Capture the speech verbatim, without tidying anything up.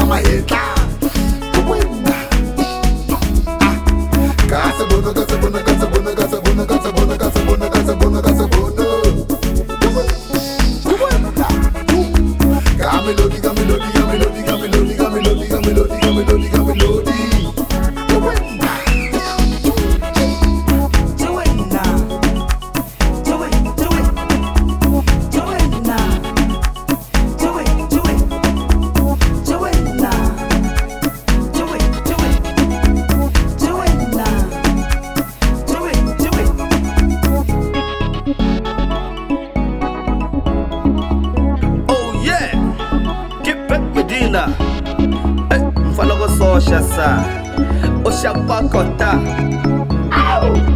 mama yeta. Casa bona, casa bona, casa bona, casa bona, casa bona, casa bona, casa bona, casa bona. Gamelodi, gamelodi, gamelodi, gamelodi, gamelodi, gamelodi, gamelodi, gamelodi. Mfana go so shasa, o shapakota. Ow!